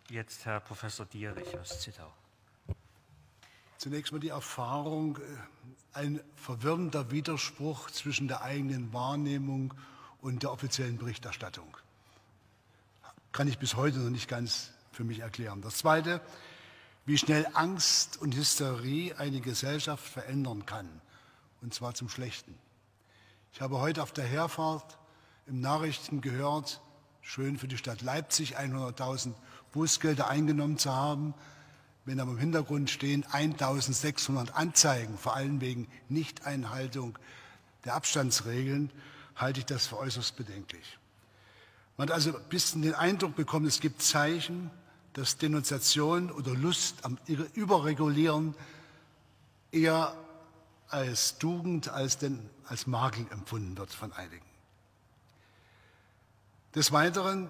Jetzt Herr Professor Dierich aus Zittau. Zunächst mal die Erfahrung, ein verwirrender Widerspruch zwischen der eigenen Wahrnehmung und der offiziellen Berichterstattung. Kann ich bis heute noch nicht ganz für mich erklären. Das Zweite, wie schnell Angst und Hysterie eine Gesellschaft verändern kann, und zwar zum Schlechten. Ich habe heute auf der Herfahrt im Nachrichten gehört, schön für die Stadt Leipzig 100.000 Bußgelder eingenommen zu haben, wenn aber im Hintergrund stehen 1.600 Anzeigen, vor allem wegen Nichteinhaltung der Abstandsregeln, halte ich das für äußerst bedenklich. Man hat also ein bisschen den Eindruck bekommen, es gibt Zeichen, dass Denunziation oder Lust am Überregulieren eher als Tugend als Makel empfunden wird von einigen. Des Weiteren,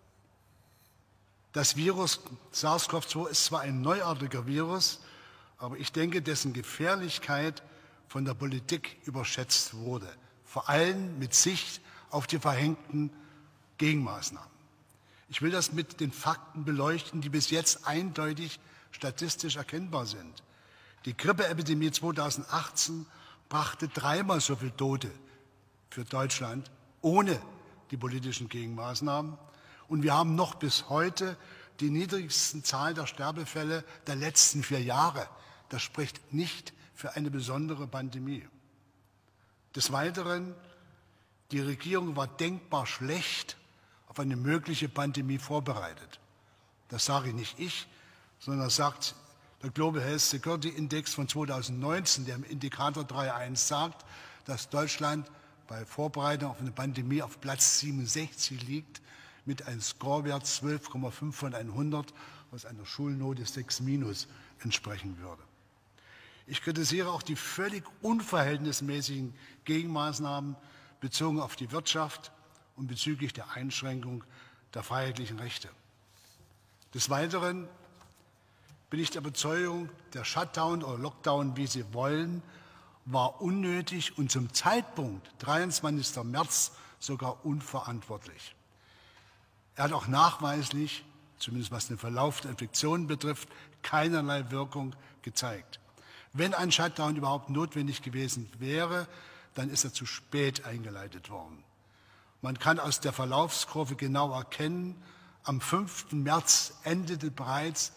das Virus SARS-CoV-2 ist zwar ein neuartiger Virus, aber ich denke, dessen Gefährlichkeit von der Politik überschätzt wurde, vor allem mit Sicht auf die verhängten Gegenmaßnahmen. Ich will das mit den Fakten beleuchten, die bis jetzt eindeutig statistisch erkennbar sind. Die Grippeepidemie 2018 brachte 3-mal so viele Tote für Deutschland ohne die politischen Gegenmaßnahmen. Und wir haben noch bis heute die niedrigsten Zahl der Sterbefälle der letzten 4 Jahre. Das spricht nicht für eine besondere Pandemie. Des Weiteren, die Regierung war denkbar schlecht auf eine mögliche Pandemie vorbereitet. Das sage nicht ich, sondern das sagt der Global Health Security Index von 2019, der im Indikator 3.1 sagt, dass Deutschland bei Vorbereitung auf eine Pandemie auf Platz 67 liegt, mit einem Scorewert 12,5 von 100, was einer Schulnote 6- entsprechen würde. Ich kritisiere auch die völlig unverhältnismäßigen Gegenmaßnahmen bezogen auf die Wirtschaft und bezüglich der Einschränkung der freiheitlichen Rechte. Des Weiteren bin ich der Überzeugung, der Shutdown oder Lockdown, wie Sie wollen, war unnötig und zum Zeitpunkt 23. März sogar unverantwortlich. Er hat auch nachweislich, zumindest was den Verlauf der Infektionen betrifft, keinerlei Wirkung gezeigt. Wenn ein Shutdown überhaupt notwendig gewesen wäre, dann ist er zu spät eingeleitet worden. Man kann aus der Verlaufskurve genau erkennen, am 5. März endete bereits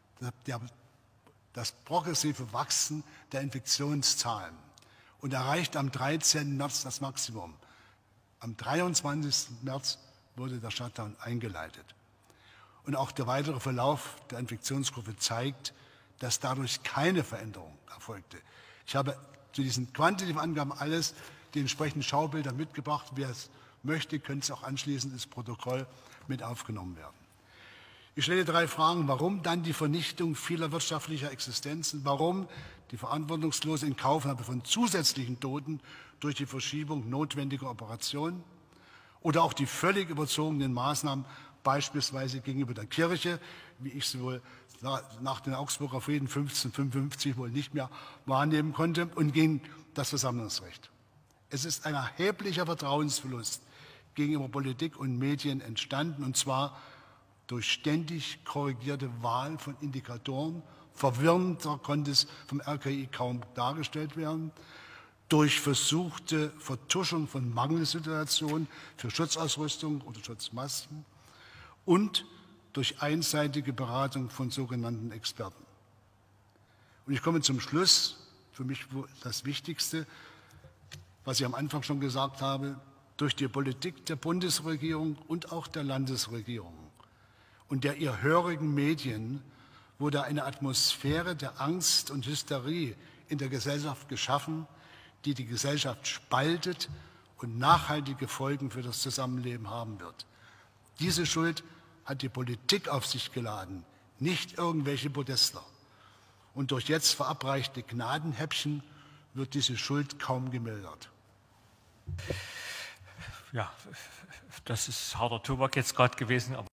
das progressive Wachsen der Infektionszahlen und erreicht am 13. März das Maximum. Am 23. März wurde der Shutdown eingeleitet. Und auch der weitere Verlauf der Infektionskurve zeigt, dass dadurch keine Veränderung erfolgte. Ich habe zu diesen quantitativen Angaben alles die entsprechenden Schaubilder mitgebracht. Wer es möchte, könnte es auch anschließend ins Protokoll mit aufgenommen werden. Ich stelle 3 Fragen. Warum dann die Vernichtung vieler wirtschaftlicher Existenzen? Warum die verantwortungslose Inkaufnahme von zusätzlichen Toten durch die Verschiebung notwendiger Operationen? Oder auch die völlig überzogenen Maßnahmen, beispielsweise gegenüber der Kirche, wie ich sie wohl nach den Augsburger Frieden 1555 wohl nicht mehr wahrnehmen konnte, und gegen das Versammlungsrecht. Es ist ein erheblicher Vertrauensverlust gegenüber Politik und Medien entstanden, und zwar durch ständig korrigierte Wahl von Indikatoren. Verwirrender konnte es vom RKI kaum dargestellt werden. Durch versuchte Vertuschung von Mangelsituationen für Schutzausrüstung oder Schutzmasken und durch einseitige Beratung von sogenannten Experten. Und ich komme zum Schluss, für mich das Wichtigste, was ich am Anfang schon gesagt habe, durch die Politik der Bundesregierung und auch der Landesregierung und der ihr hörigen Medien wurde eine Atmosphäre der Angst und Hysterie in der Gesellschaft geschaffen, die die Gesellschaft spaltet und nachhaltige Folgen für das Zusammenleben haben wird. Diese Schuld hat die Politik auf sich geladen, nicht irgendwelche Podestler. Und durch jetzt verabreichte Gnadenhäppchen wird diese Schuld kaum gemildert. Ja, das ist harter Tobak jetzt gerade gewesen. Aber